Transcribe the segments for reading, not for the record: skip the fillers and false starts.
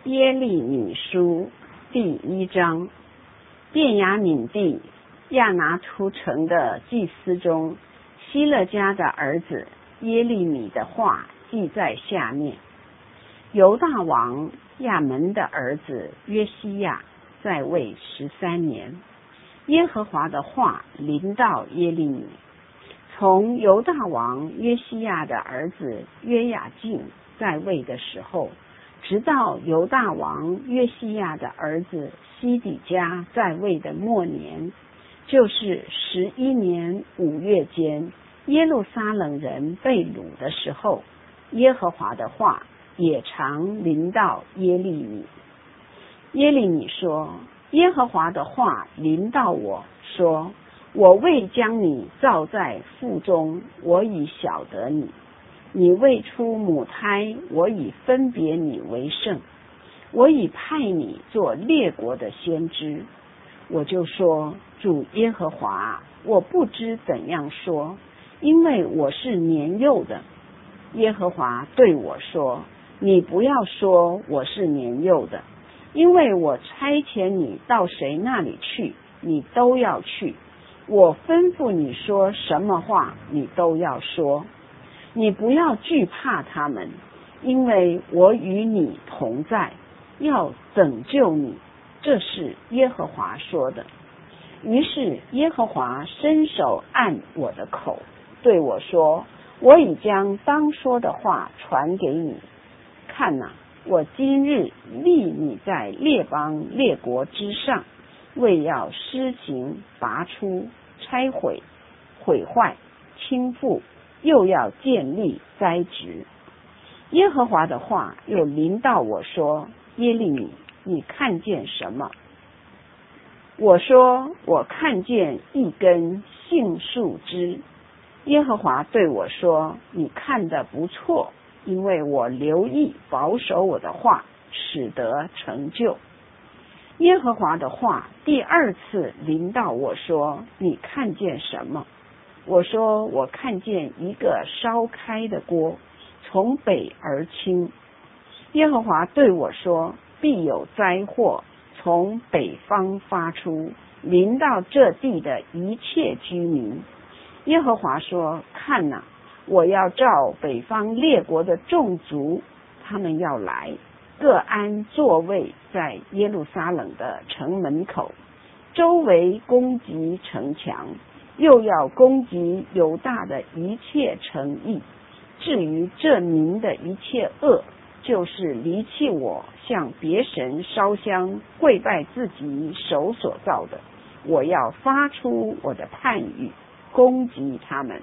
耶利米书第1章。便雅悯地亚拿突城的祭司中，希勒家的儿子耶利米的话记在下面。犹大王亚门的儿子约西亚在位13年，耶和华的话临到耶利米。从犹大王约西亚的儿子约雅敬在位的时候，直到犹大王约西亚的儿子西底家在位的末年，就是11年5月间，耶路撒冷人被掳的时候，耶和华的话也常临到耶利米。耶利米说：耶和华的话临到我说，我未将你造在腹中，我已晓得你；你未出母胎，我已分别你为圣，我已派你做列国的先知。我就说：主耶和华，我不知怎样说，因为我是年幼的。耶和华对我说：你不要说我是年幼的，因为我差遣你到谁那里去，你都要去。我吩咐你说什么话，你都要说。你不要惧怕他们，因为我与你同在，要拯救你。这是耶和华说的。于是耶和华伸手按我的口，对我说：我已将当说的话传给你。看哪，我今日立你在列邦列国之上，为要施行拔出、拆毁、毁坏、倾覆，又要建立栽植。耶和华的话又临到我说：耶利米，你看见什么？我说：我看见一根杏树枝。耶和华对我说：你看得不错，因为我留意保守我的话，使得成就。耶和华的话第2次临到我说：你看见什么？我说：我看见一个烧开的锅，从北而倾。耶和华对我说：必有灾祸从北方发出，临到这地的一切居民。耶和华说：看哪，我要召北方列国的众族，他们要来，各安座位在耶路撒冷的城门口，周围攻击城墙，又要攻击犹大的一切城邑。至于这民的一切恶，就是离弃我，向别神烧香，跪拜自己手所造的，我要发出我的判语，攻击他们。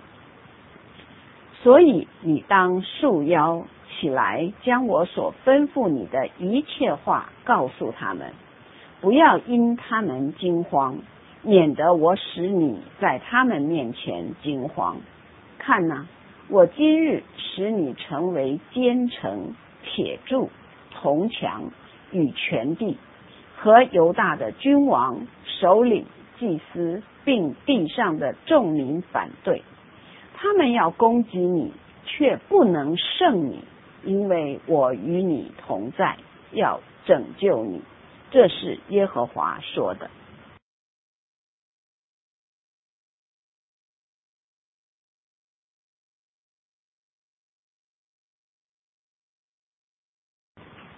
所以你当束腰起来，将我所吩咐你的一切话告诉他们，不要因他们惊慌，免得我使你在他们面前惊慌。看哪，我今日使你成为坚城、铁柱、铜墙，与全地和犹大的君王、首领、祭司，并地上的众民反对。他们要攻击你，却不能胜你，因为我与你同在，要拯救你。这是耶和华说的。